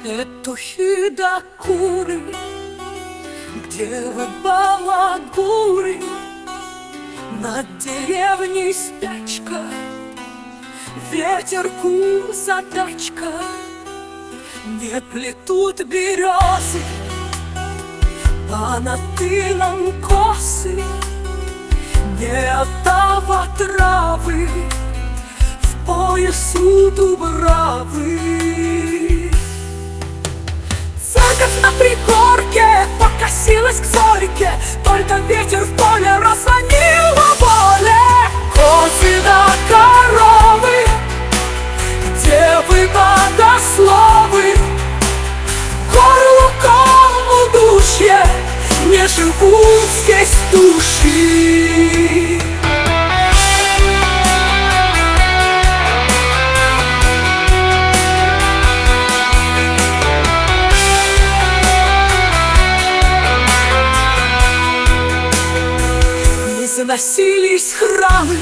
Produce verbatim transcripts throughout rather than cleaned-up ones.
Петухи да куры, где вы, балагуры? Над деревней спячка, ветерку задачка. Не плетут березы по натылам косы, не оттава травы в поясу дубравы. Церковь на пригорке покосилась к зорьке, только ветер в поле разломила воле. Козы да коровы, девы богословы, горлуком удушье, не живут здесь души. Заносились храмы,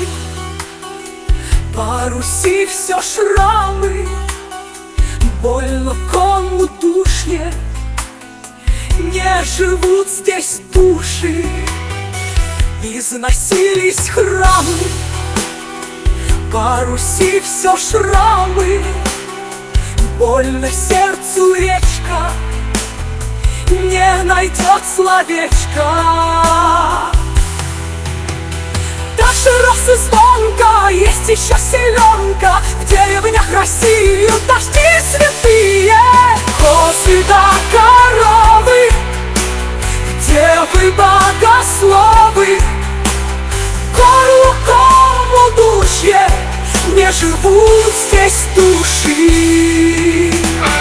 по Руси все шрамы, больно кому душнее, не живут здесь души. Износились храмы, по Руси все шрамы, больно сердцу речка, не найдет словечка. Дальше роз и звонко, есть еще селенка, в деревнях России дожди святые. Козы да коровы, девы богословы, горлуком удушье, не живут здесь души.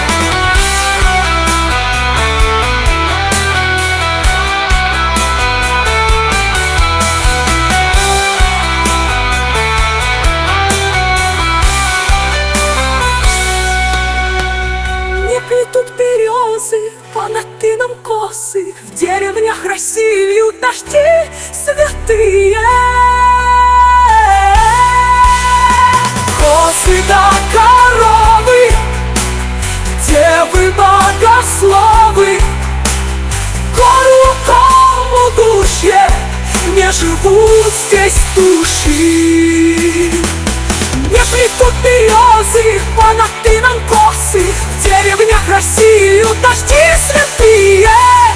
Плетут березы по натынам косы, в деревнях России дожди святые. Козы да коровы, девы богословы, горлуком удушье, не живут здесь души. Не плетут березы по натынам косы, в деревнях России дожди святые.